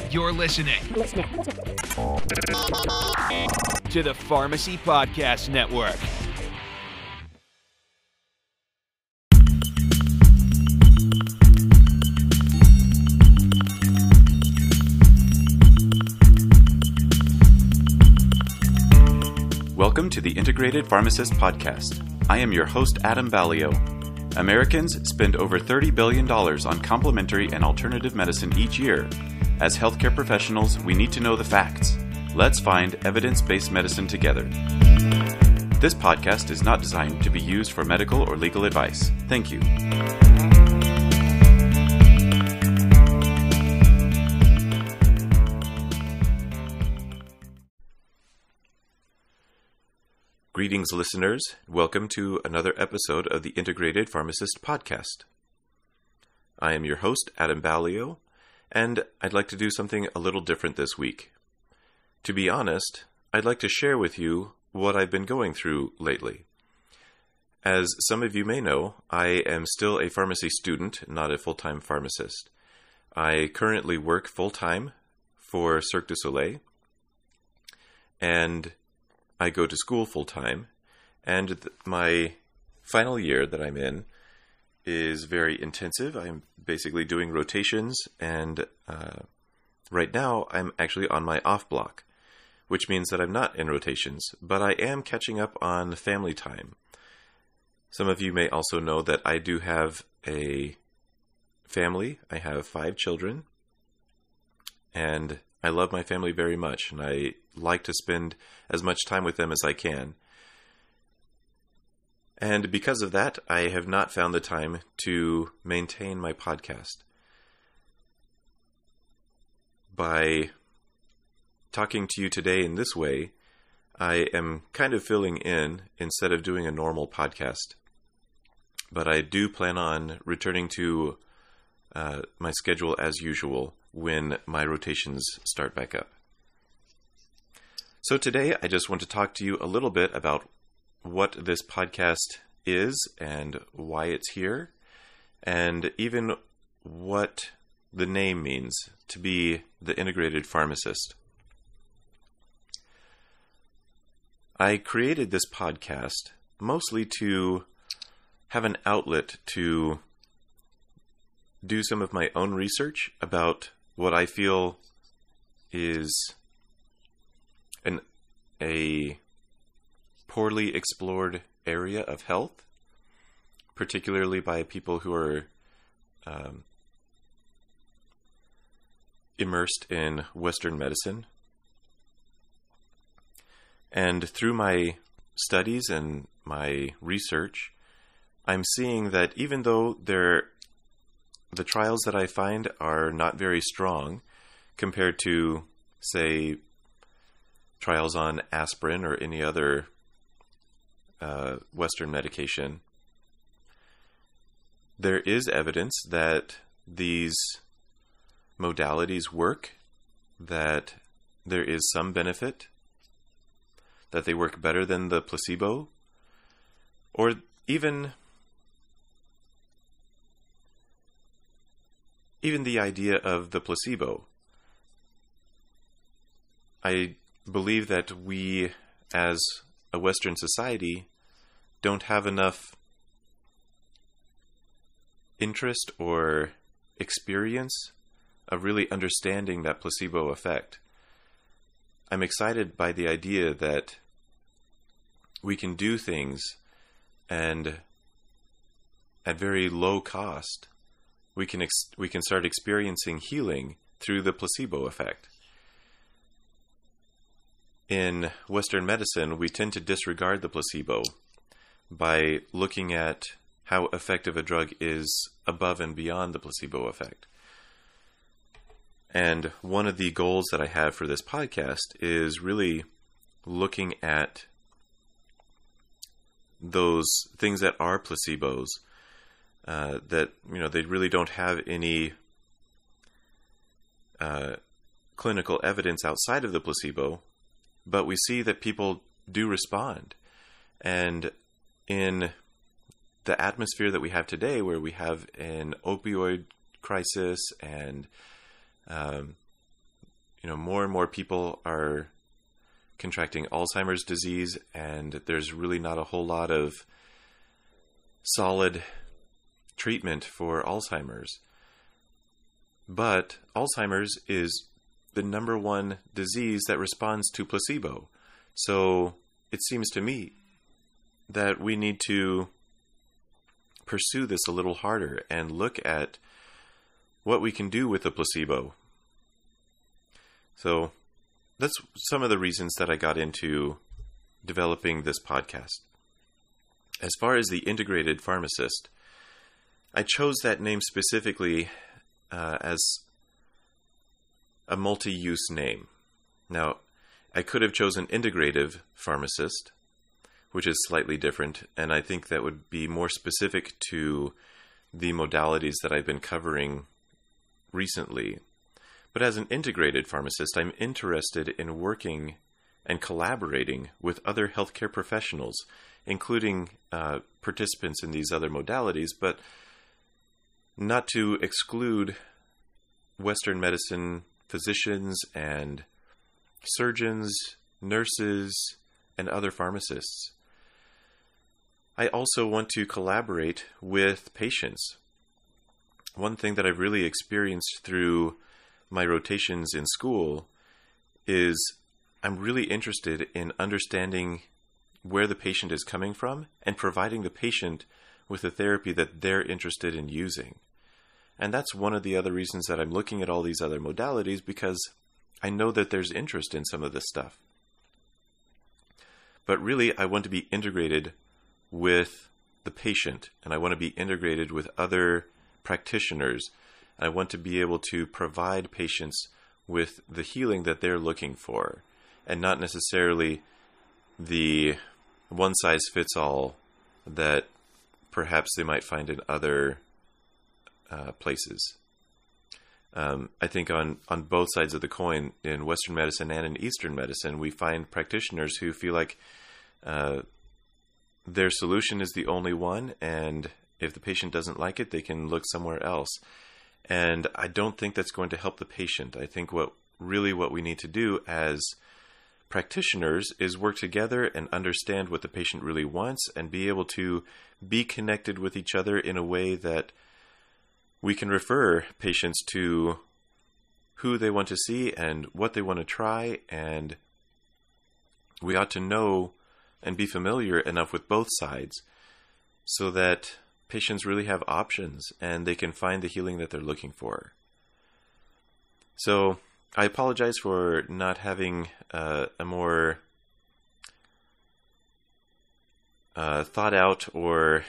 You're listening to the Pharmacy Podcast Network. Welcome to the Integrated Pharmacist Podcast. I am your host, Adam Ballio. Americans spend over $30 billion on complementary and alternative medicine each year. As healthcare professionals, we need to know the facts. Let's find evidence-based medicine together. This podcast is not designed to be used for medical or legal advice. Thank you. Greetings, listeners. Welcome to another episode of the Integrated Pharmacist Podcast. I am your host, Adam Ballio, and I'd like to do something a little different this week. To be honest, I'd like to share with you what I've been going through lately. As some of you may know, I am still a pharmacy student, not a full-time pharmacist. I currently work full-time for Cirque du Soleil, and I go to school full-time, and my final year that I'm in is very intensive. I'm basically doing rotations, and right now I'm actually on my off block, which means that I'm not in rotations, but I am catching up on family time. Some of you may also know that I do have a family. I have 5 children, and I love my family very much, and I like to spend as much time with them as I can. And because of that, I have not found the time to maintain my podcast. By talking to you today in this way, I am kind of filling in instead of doing a normal podcast. But I do plan on returning to my schedule as usual when my rotations start back up. So today, I just want to talk to you a little bit about what this podcast is and why it's here, and even what the name means, to be the integrated pharmacist. I created this podcast mostly to have an outlet to do some of my own research about what I feel is a poorly explored area of health, particularly by people who are immersed in Western medicine. And through my studies and my research, I'm seeing that even though the trials that I find are not very strong compared to, say, trials on aspirin or any other Western medication, there is evidence that these modalities work, that there is some benefit, that they work better than the placebo, or even the idea of the placebo. I believe that we, as a Western society, don't have enough interest or experience of really understanding that placebo effect. I'm excited by the idea that we can do things, and at very low cost, we can start experiencing healing through the placebo effect. In Western medicine, we tend to disregard the placebo by looking at how effective a drug is above and beyond the placebo effect. And one of the goals that I have for this podcast is really looking at those things that are placebos, that, they really don't have any clinical evidence outside of the placebo, but we see that people do respond. And in the atmosphere that we have today, where we have an opioid crisis and more and more people are contracting Alzheimer's disease, and there's really not a whole lot of solid treatment for Alzheimer's. But Alzheimer's is the number one disease that responds to placebo. So it seems to me that we need to pursue this a little harder and look at what we can do with the placebo. So that's some of the reasons that I got into developing this podcast. As far as the integrated pharmacist, I chose that name specifically as a multi-use name. Now, I could have chosen integrative pharmacist, which is slightly different, and I think that would be more specific to the modalities that I've been covering recently. But as an integrated pharmacist, I'm interested in working and collaborating with other healthcare professionals, including participants in these other modalities, but not to exclude Western medicine physicians and surgeons, nurses, and other pharmacists. I also want to collaborate with patients. One thing that I've really experienced through my rotations in school is I'm really interested in understanding where the patient is coming from and providing the patient with a therapy that they're interested in using. And that's one of the other reasons that I'm looking at all these other modalities, because I know that there's interest in some of this stuff. But really, I want to be integrated with the patient, and I want to be integrated with other practitioners. And I want to be able to provide patients with the healing that they're looking for, and not necessarily the one-size-fits-all that perhaps they might find in other places. I think on both sides of the coin, in Western medicine and in Eastern medicine, we find practitioners who feel like their solution is the only one, and if the patient doesn't like it, they can look somewhere else. And I don't think that's going to help the patient. I think what we need to do as practitioners is work together and understand what the patient really wants, and be able to be connected with each other in a way that we can refer patients to who they want to see and what they want to try, and we ought to know and be familiar enough with both sides so that patients really have options and they can find the healing that they're looking for. So I apologize for not having a more thought out or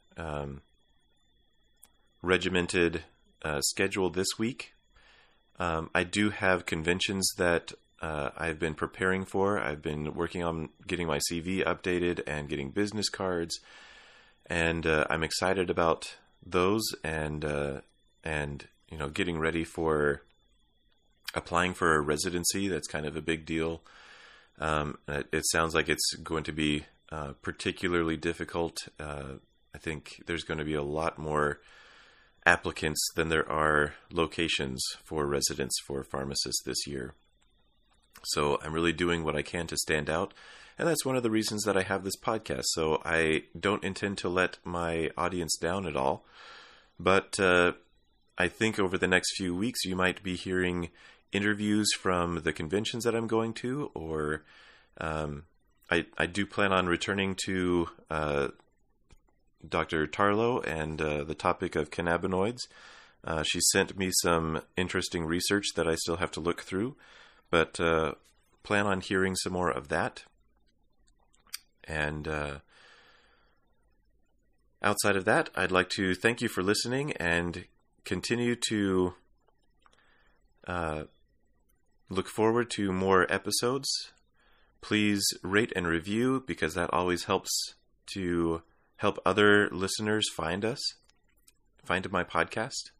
regimented schedule this week. I do have conventions that I've been preparing for. I've been working on getting my CV updated and getting business cards, and I'm excited about those, and getting ready for applying for a residency. That's kind of a big deal. It sounds like it's going to be particularly difficult. I think there's going to be a lot more applicants than there are locations for residents for pharmacists this year. So I'm really doing what I can to stand out. And that's one of the reasons that I have this podcast. So I don't intend to let my audience down at all. But I think over the next few weeks, you might be hearing interviews from the conventions that I'm going to, or I do plan on returning to Dr. Tarlow and the topic of cannabinoids. She sent me some interesting research that I still have to look through, but plan on hearing some more of that. And outside of that, I'd like to thank you for listening and continue to look forward to more episodes. Please rate and review, because that always helps to help other listeners find my podcast.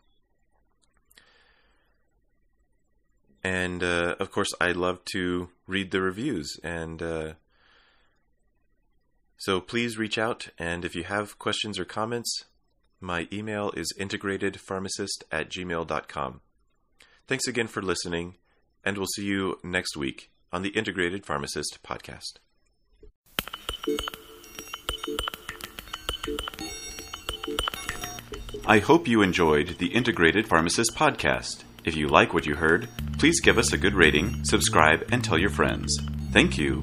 And of course, I love to read the reviews, and so please reach out. And if you have questions or comments, my email is integratedpharmacist@gmail.com. Thanks again for listening, and we'll see you next week on the Integrated Pharmacist Podcast. I hope you enjoyed the Integrated Pharmacist Podcast. If you like what you heard, please give us a good rating, subscribe, and tell your friends. Thank you.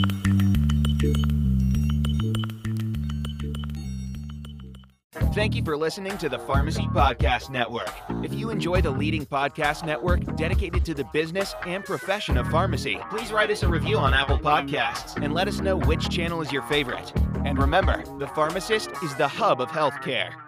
Thank you for listening to the Pharmacy Podcast Network. If you enjoy the leading podcast network dedicated to the business and profession of pharmacy, please write us a review on Apple Podcasts and let us know which channel is your favorite. And remember, The Pharmacist is the hub of healthcare.